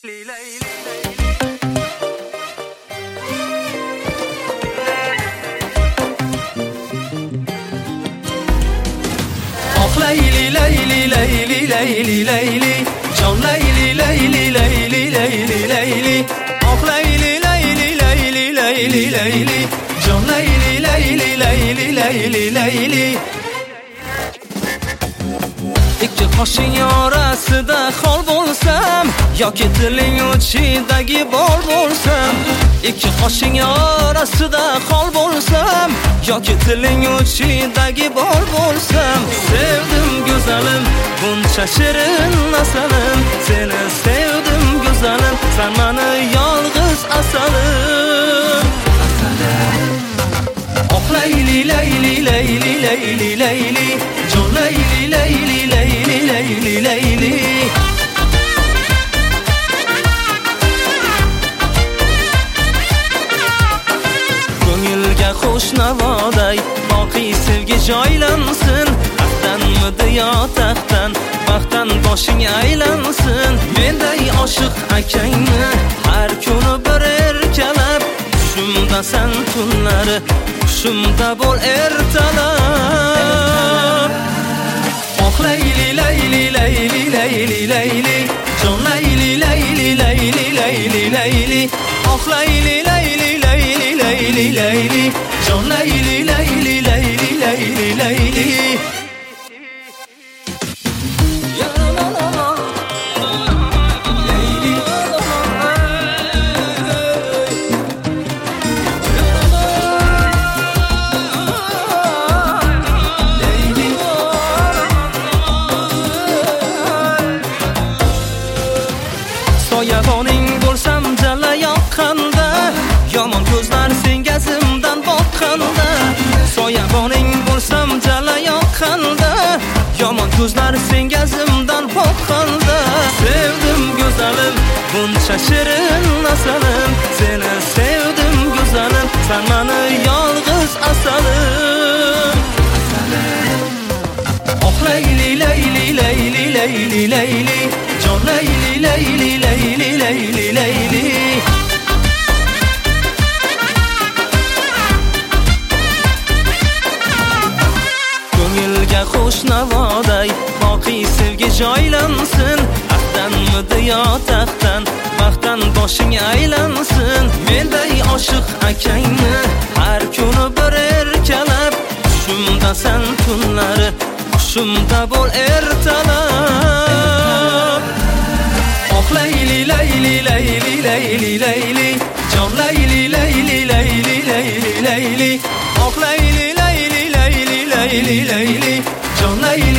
Layli layli layli layli layli Can layli layli layli layli layli Ah layli layli layli layli layli Can layli layli layli layli layli İki qo'shin orasida xol bo'lsam yoki tiling uchidagi bol bo'lsam İki qo'shin orasida xol bo'lsam yoki tiling uchidagi bol bo'lsam sevdim go'zalim buncha shirin asalim seni sevdim go'zalim sen meni yolg'iz asalim Oh layli layli layli layli layli Can layli layli layli layli layli Ko'ngilga xush navoday boqiy sevgi joylansin Taxtdanmidi yo taxtdan baxtdan boshing aylansin Menday oshiq akangni har kuni bir erkalab Tushimda sen tunlari Tushimda bo'l ertalab Oh layli layli layli layli layli Can layli layli layli layli layli Oh layli layli layli layli layli Can layli layli layli layli layli Soyaboning bo'lsam jala yoqqanda Yomon ko'zlar senga zimdan boqqanda Soyaboning bo'lsam jala yoqqanda Yomon ko'zlar senga zimdan boqqanda Sevdim go'zalim buncha shirin asalim Seni sevdim go'zalim sen meni yolg'iz asalim Oh layli layli layli layli layli Can layli layli layli layli layli Ko'ngilga xush navoday boqiy sevgi joylansin Taxtdanmidi yo taxtdan baxtdan boshing aylansin Menday oshiq akangni har kuni bir erkalab Tushimda sen tunlari Tushimda bo'l ertalab Oh layli layli layli layli layli Can layli layli layli layli layli Oh layli layli layli layli layli Can layli